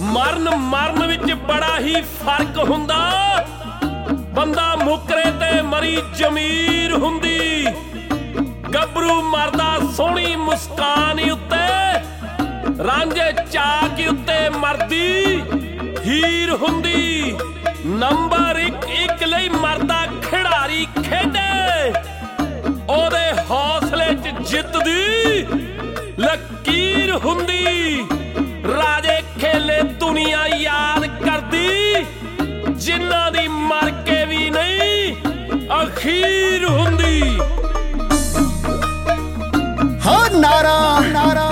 ਮਰਨ ਵਿੱਚ ਬੜਾ ਹੀ ਫਰਕ ਹੁੰਦਾ। ਬੰਦਾ ਮੁੱਕਰੇ ਤੇ ਮਰੀ ਜ਼ਮੀਰ ਹੁੰਦੀ। ਗੱਭਰੂ ਮਰਦਾ ਸੋਹਣੀ ਮੁਸਕਾਨ ਉੱਤੇ, ਰਾਂਝੇ ਚਾਕ ਉੱਤੇ ਮਰਦੀ ਹੀਰ ਹੁੰਦੀ। ਨੰਬਰ ਇੱਕ ਲਈ ਮਰਦਾ ਖਿਡਾਰੀ ਖੇਡੇ, ਉਹਦੇ ਹੌਸਲੇ 'ਚ ਜਿੱਤ ਦੀ ਲਕੀਰ ਹੁੰਦੀ। ਰਾਜੇ ਖੇਲੇ ਦੁਨੀਆ ਯਾਦ ਕਰਦੀ, ਜਿਨ੍ਹਾਂ ਦੀ ਮਰ ਕੇ ਵੀ ਨਹੀਂ ਅਖੀਰ ਹੁੰਦੀ। ਨਾਰਾ